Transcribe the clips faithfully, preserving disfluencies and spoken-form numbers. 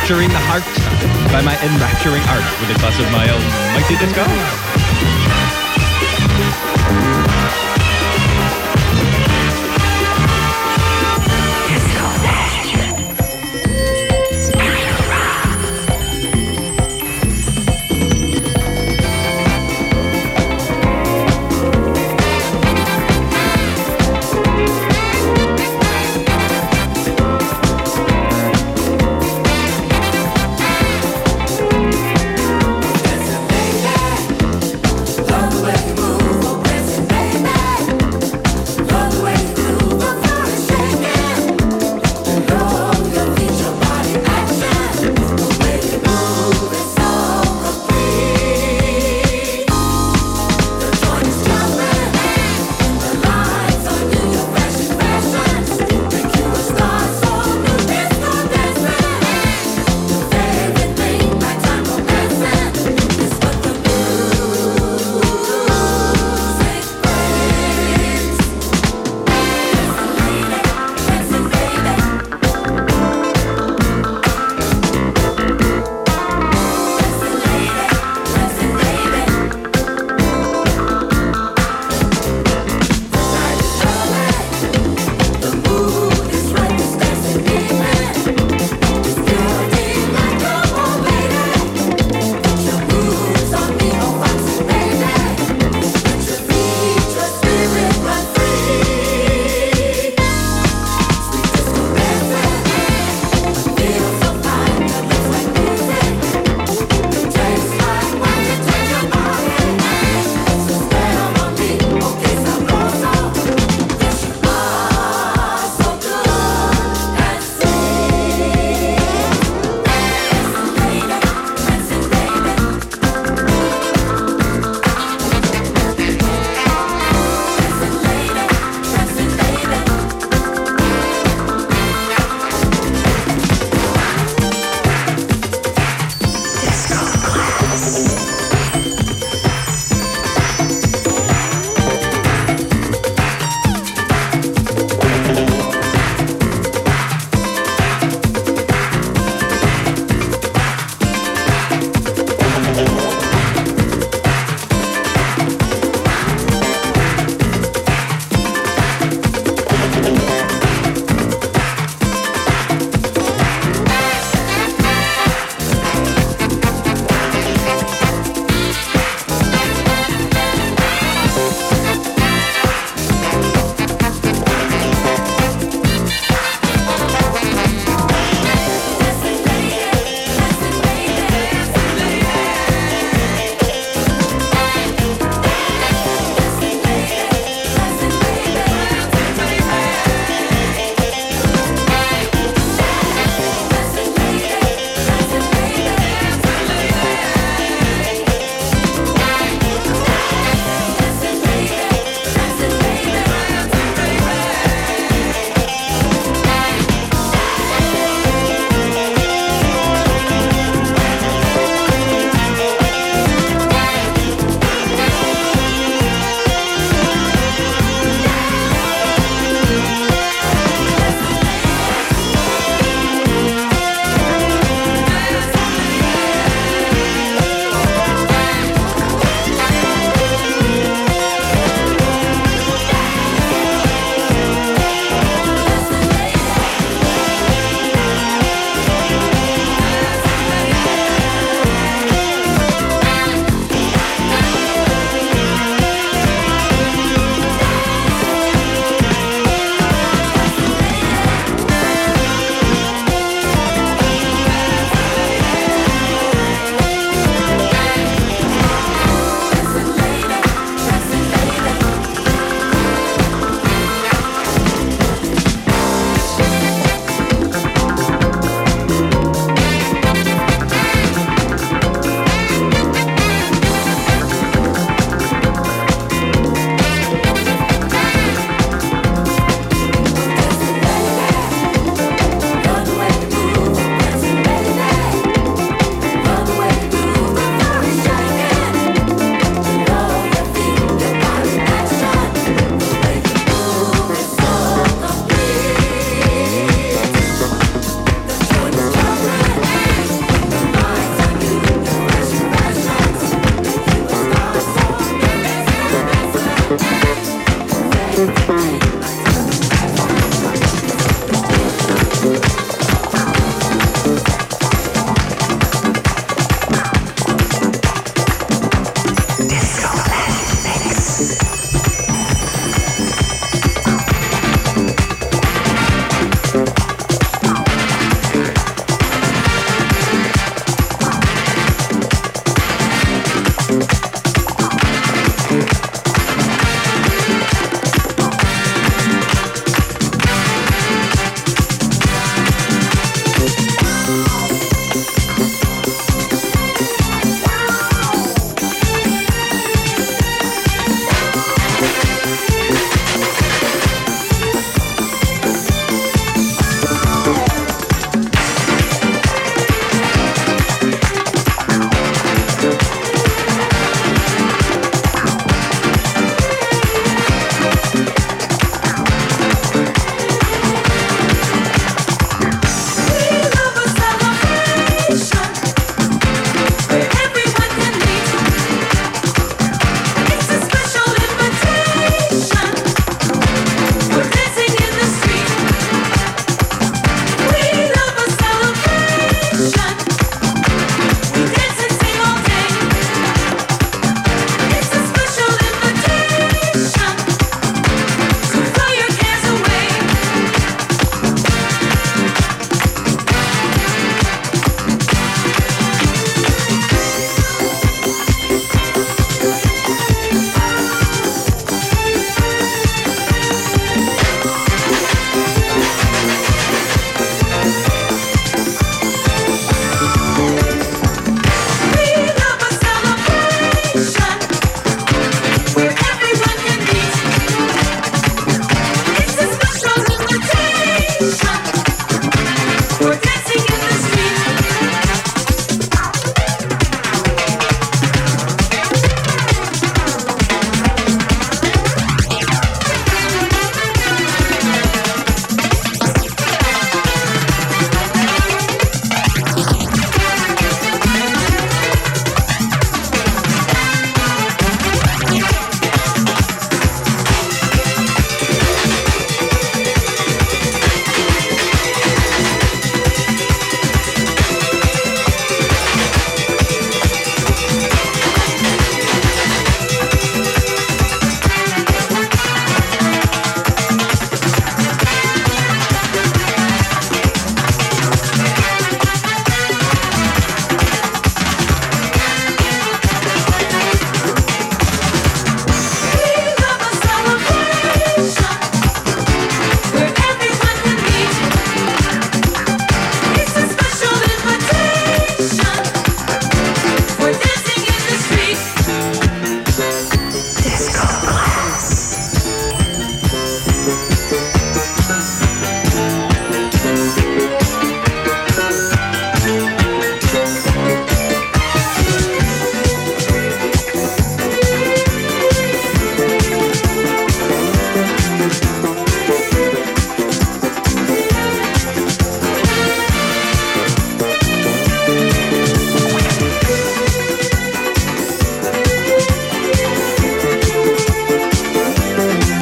Enrapturing the heart by my enrapturing art with a glass of my almighty disco.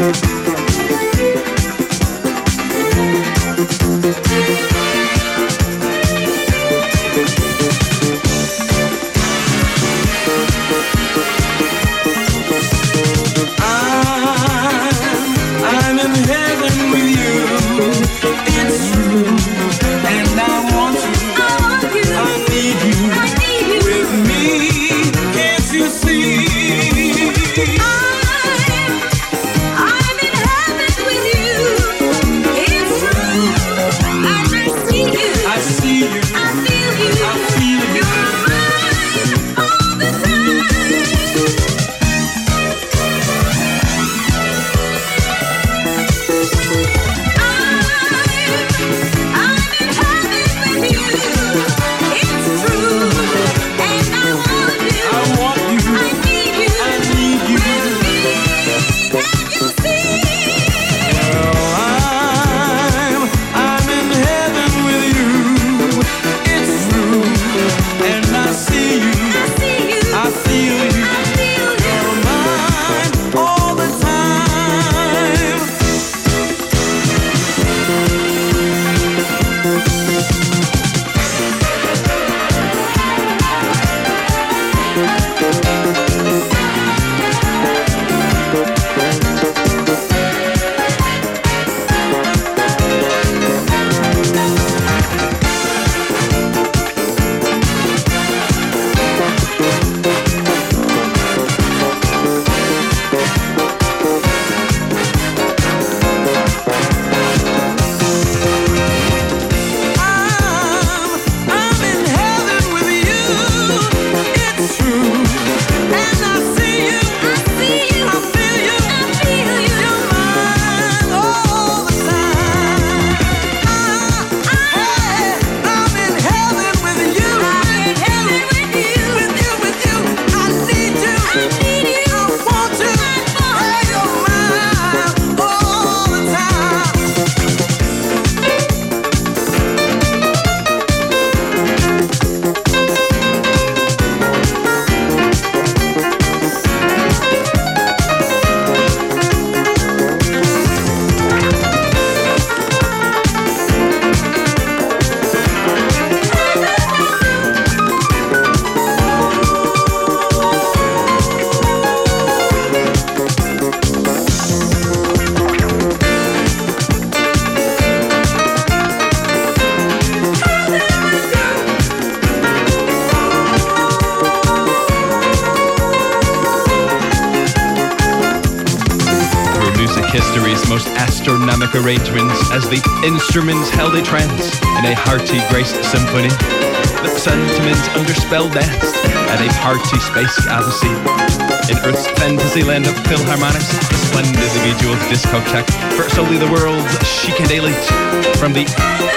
most astronomic arrangements as the instruments held a trance in a hearty grace symphony. The sentiments under spell danced at a party space odyssey. In Earth's fantasy land of philharmonics, the splendid bejeweled discotheque for solely the world's chicadelic. From the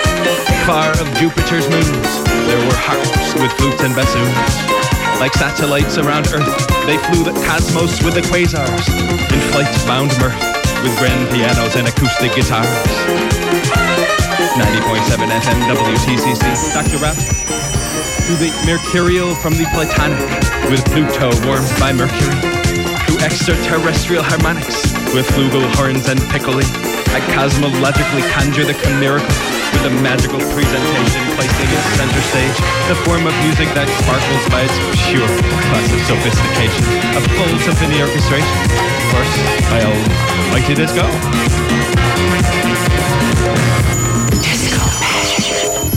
far of Jupiter's moons, there were harps with flutes and bassoons. Like satellites around Earth, they flew the cosmos with the quasars, in flight-bound mirth, with grand pianos and acoustic guitars. ninety point seven F M W T C C, Doctor Rap. To the Mercurial from the Platonic, with Pluto warmed by Mercury. To extraterrestrial harmonics, with flugelhorns and piccoli. I cosmologically conjure the chimerical, with a magical presentation placing its center stage, the form of music that sparkles by its pure classic sophistication, a full symphony orchestration. Of course, by old Mighty Disco. Disco Magic.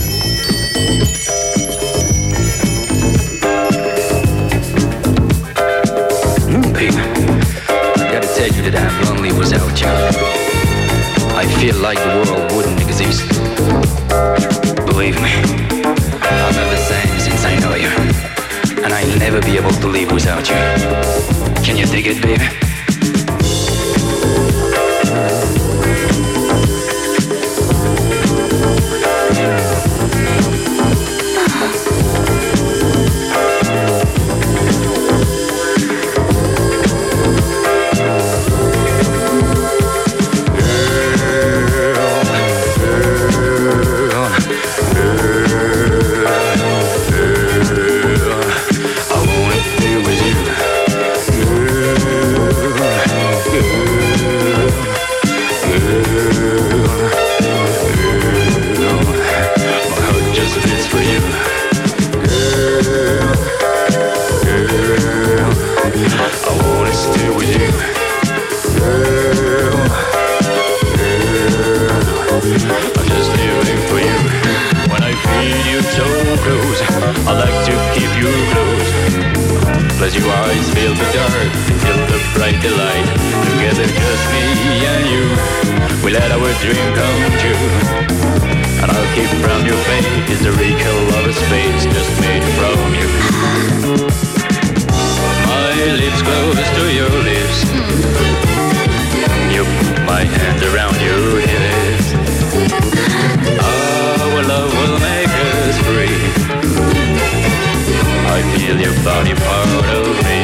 Mm, babe, I gotta tell you that I'm lonely without you. I feel like the world wouldn't exist. Believe me, I'm not the same since I know you, and I'll never be able to live without you. Can you dig it, baby? Girl, delight. Together, just me and you, we let our dream come true. And I'll keep from your face the wrinkle of a space just made from you. My lips close to your lips. You put my hands around your hips. Our love will make us free. I feel your body part of me.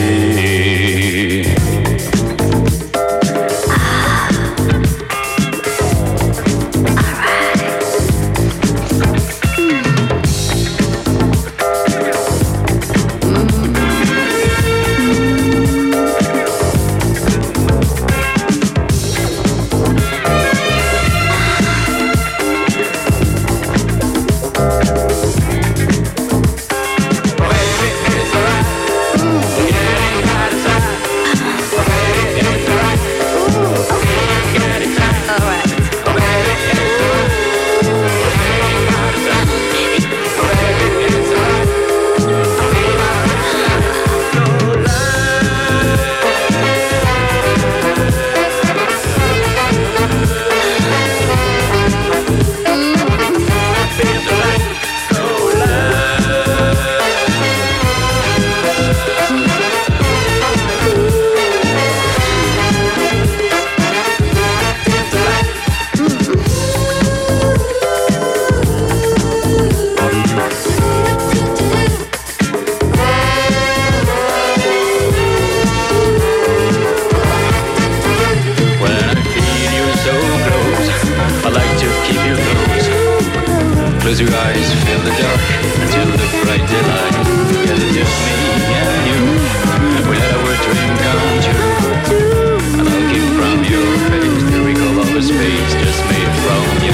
Close your eyes, feel the dark until the bright daylight. Together, just me and you, we let our dream come true. And I'll keep from your face the wrinkle of a space just made from you.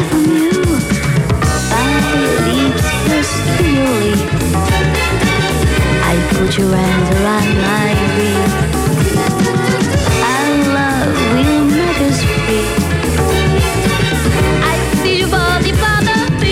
My lips close to your lips. I put your hands around my waist. Our love will make us free. I feel your body part of me.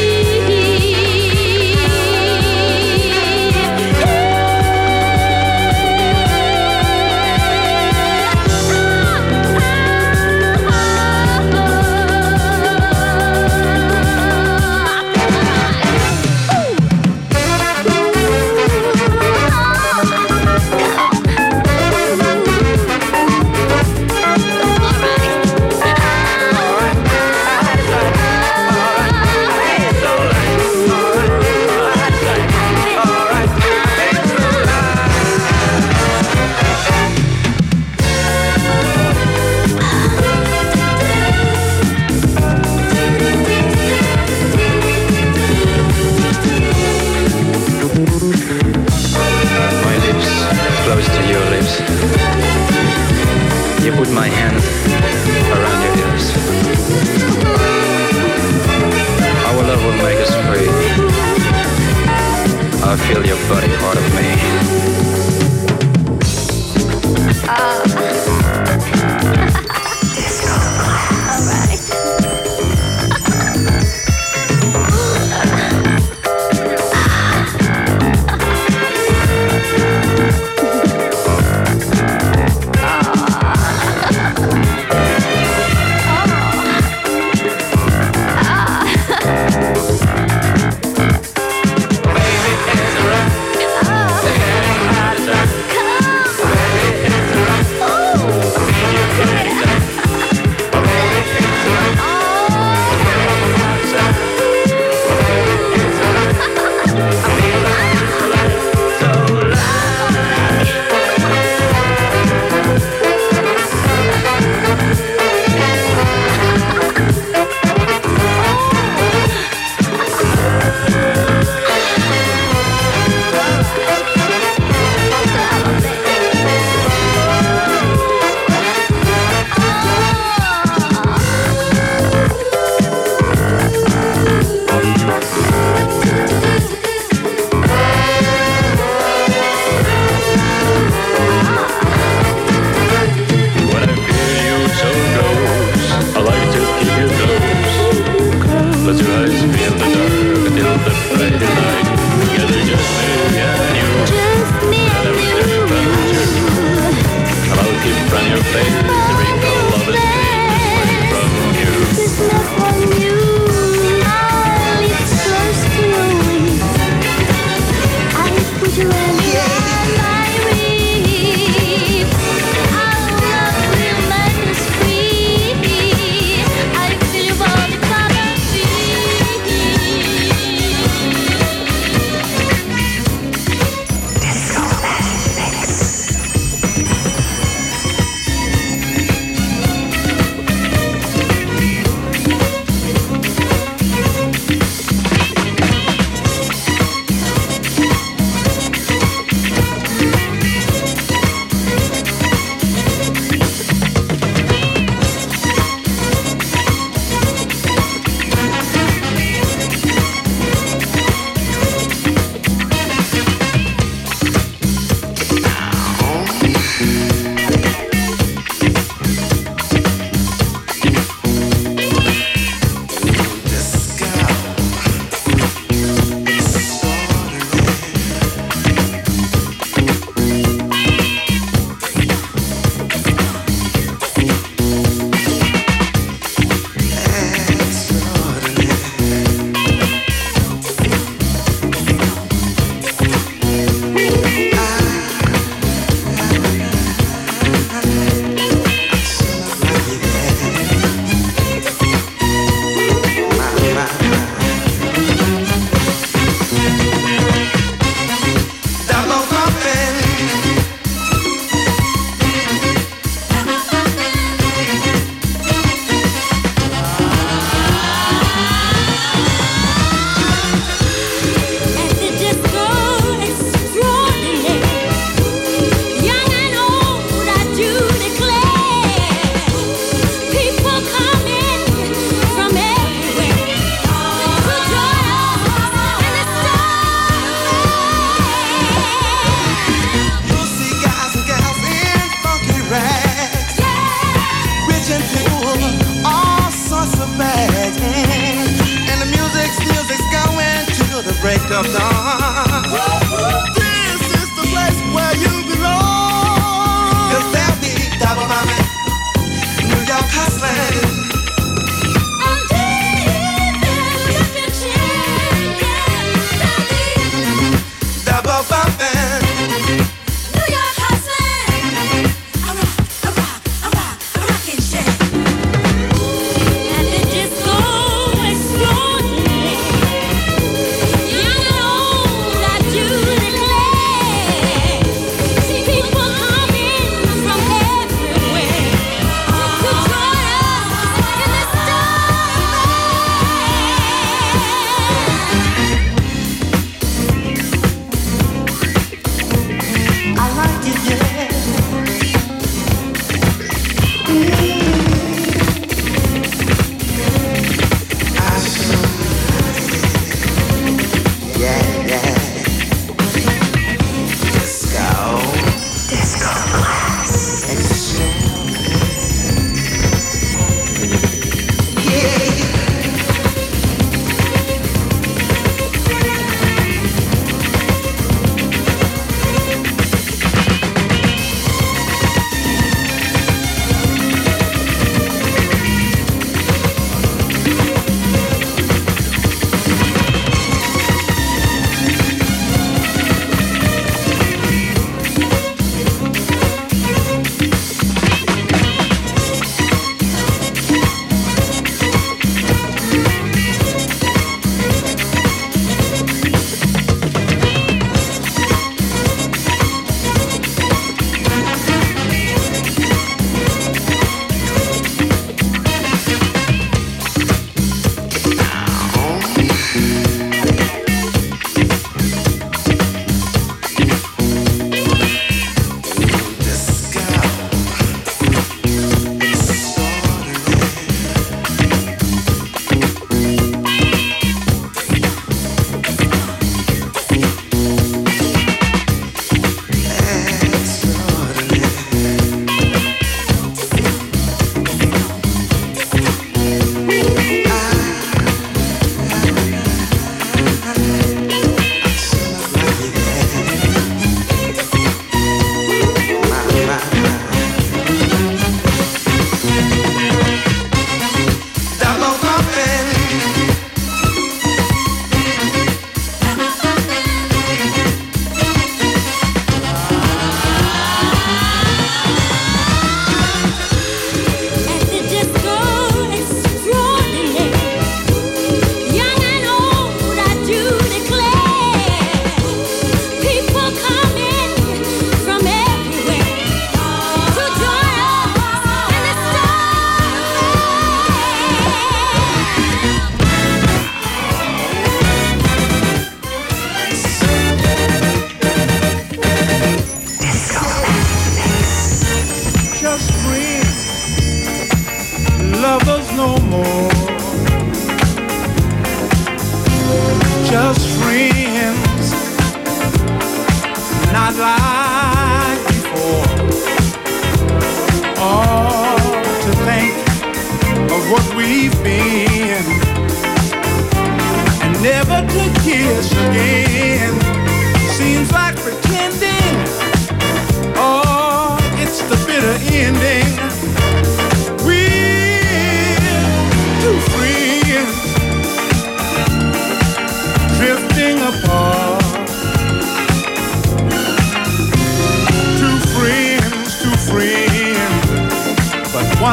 You put my hands around your hips. Our love will make us free. I feel your body part of me. Uh. Disco class. All right. Baby, it's alright.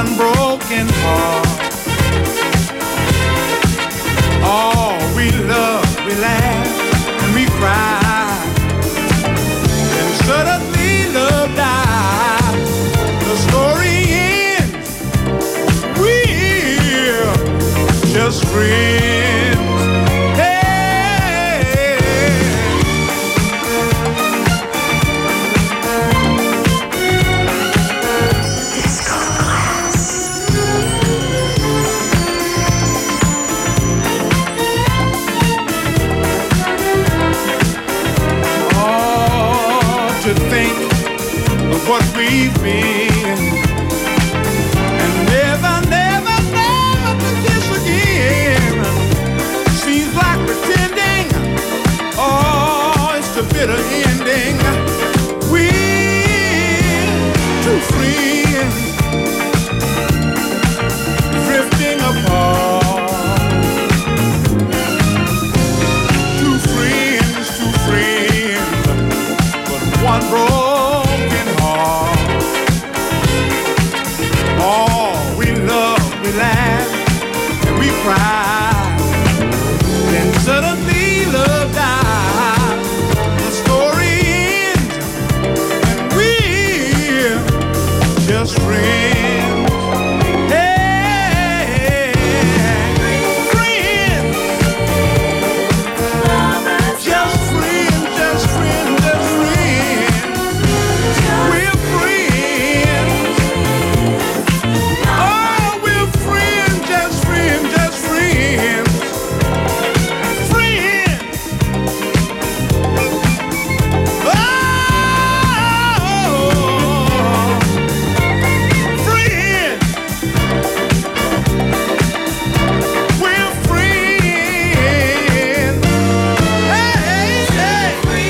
one broken heart. Oh, we love, we laugh, and we cry. And suddenly love dies. The story ends. We're just friends. To think of what we've been, and never, never, never to kiss again. Seems like pretending, oh, it's the bitter ending. We're two friends drifting apart. Two friends, two friends, one broken heart. Oh, we love, we laugh, and we cry. Then suddenly love dies. The story ends, and we're just friends. Hey, friends. Just friends, just friends, just friends. We're friends. Oh, we're friends, just friends, just friends. Friends. Oh, friends. We're friends. Hey, hey.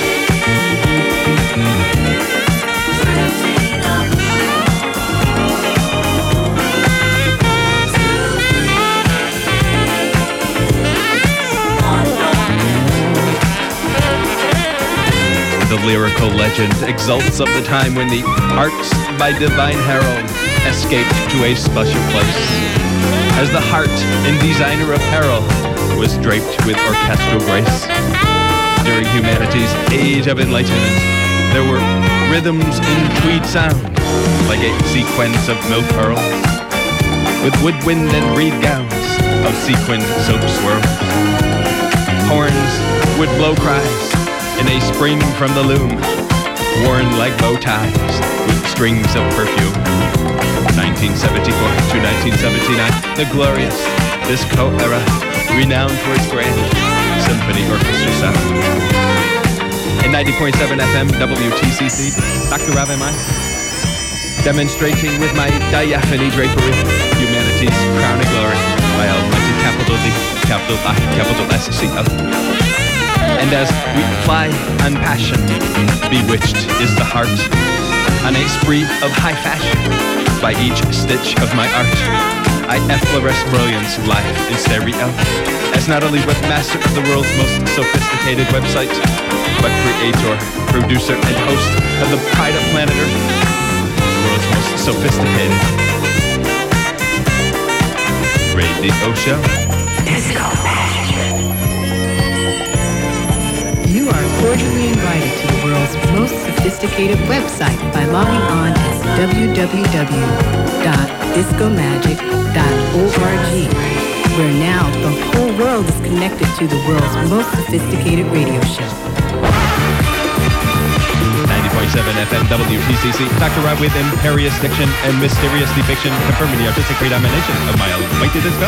The lyrical legend exults of the time when the arts by divine herald escaped to a special place, as the heart in designer apparel was draped with orchestral grace. During humanity's age of enlightenment, there were rhythms in tweed sound, like a sequence of milk pearls, with woodwind and reed gowns of sequined silk swirls. Horns would blow cries in a spring from the loom, worn like bow ties with strings of perfume. nineteen seventy-four to nineteen seventy-nine, the glorious disco era, renowned for its grand symphony orchestra sound. In ninety point seven F M W T C C, Doctor Rav M I, demonstrating with my diaphany drapery humanity's crown and glory, my almighty capital D, capital I, capital S C O. And as we fly unpassioned, bewitched is the heart, on a spree of high fashion, by each stitch of my art, I effloresce brilliance live in stereo, as not only webmaster of the world's most sophisticated website, but creator, producer, and host of the pride of planet Earth, the world's most sophisticated radio show. Disco Magic. You are cordially invited to the world's most sophisticated website by logging on to w w w dot disco magic dot org, where now the whole world is connected to the world's most sophisticated radio show. ninety point seven F M W T C C, Doctor Rob with imperious diction and mysterious depiction, confirming the artistic predomination of my almighty disco.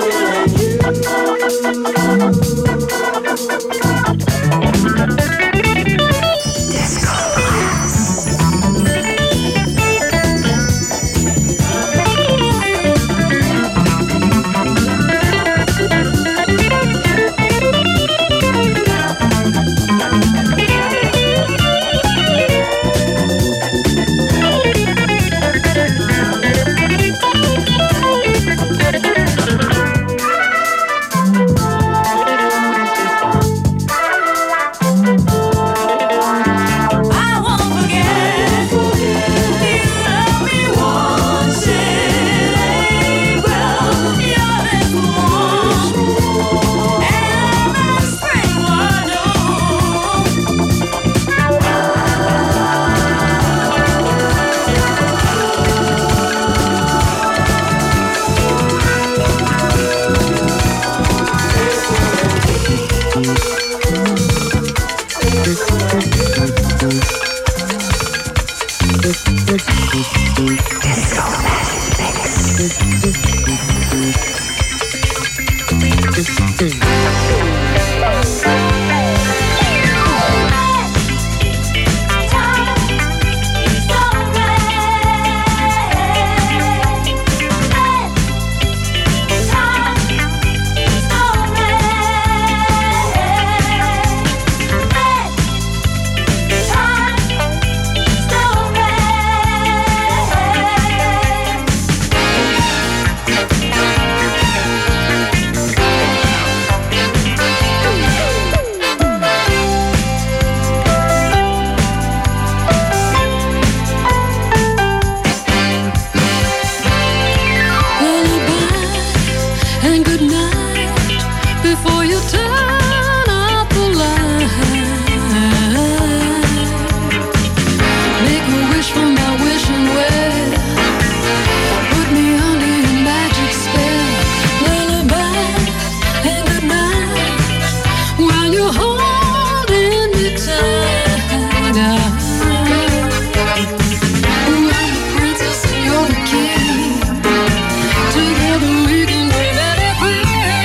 Together we can dream any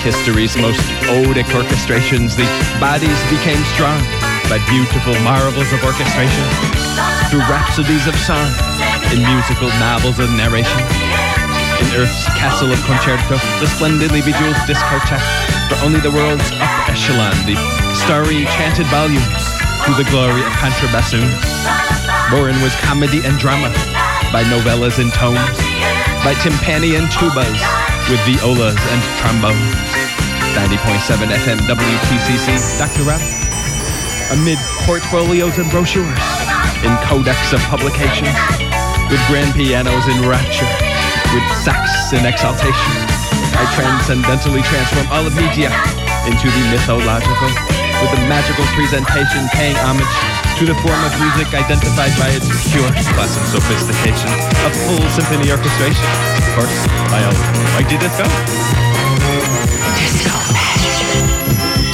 history's most odic orchestrations, the bodies became strong by beautiful marvels of orchestration, through rhapsodies of song, in musical novels of narration. In Earth's castle of concerto, the splendidly bejeweled discotheque, for only the world's upper echelon, the starry chanted volumes, to the glory of contrabassoons. Born was comedy and drama, by novellas and tomes, by timpani and tubas, with violas and trombones. ninety point seven F M W T C C, Doctor Rob. Amid portfolios and brochures, in codex of publications, with grand pianos in rapture, with sax in exaltation, I transcendentally transform all of media into the mythological, with the magical presentation paying homage to the form of music identified by its pure class and sophistication, a full symphony orchestration, of course, by all. Why did it go? Disco Magic.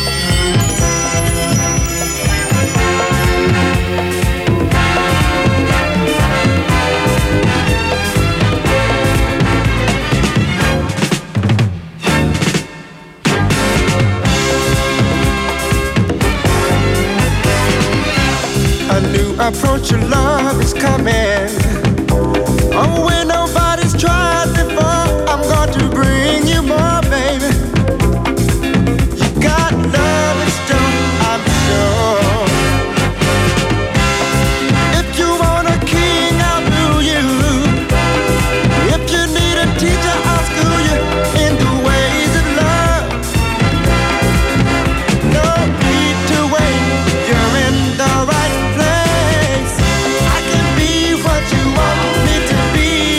Approach your love is coming. Oh, when nobody's tried before, I'm going to bring you more, baby. You got love in store, I'm sure. If you want a king, I'll rule you. If you need a teacher, I'll school you in the ways of love. No need to wait, you're in the right place. What you want me to be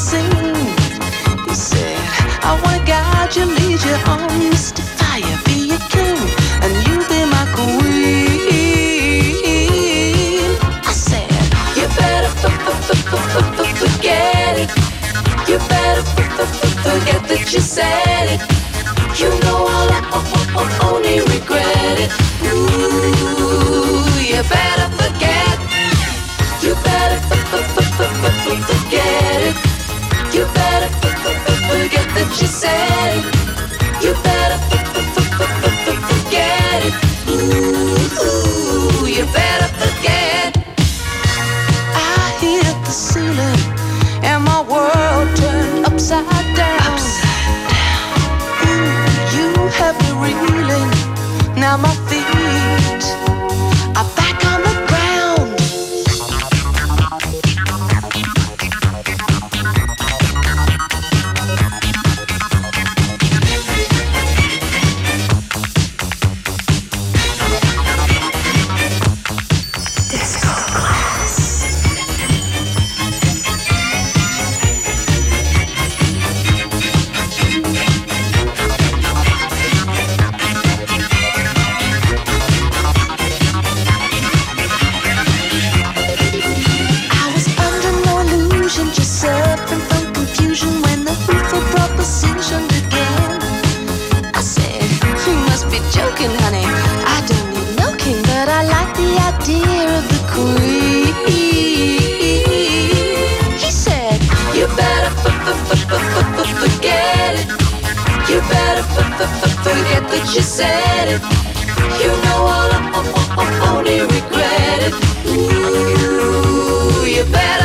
sing. He said, I wanna guide you, lead you on, mystify you, be your king, and you be my queen. I said, you better forget it. You better forget that you said it. You know I'll only regret it. Ooh, you better forget. You better forget it. You better forget that you said it. You better forget it. Ooh, you better forget. I hit the ceiling and my world turned upside down. Upside down. Ooh, you have me reeling. Now my feet are back on the ground. Disco class. Suffering from confusion when the fruitful proposition began. I said, you must be joking, honey. I don't need milking, but I like the idea of the queen. He said, you better forget it. You better forget that you said it. You know I'll only regret it. Ooh, you better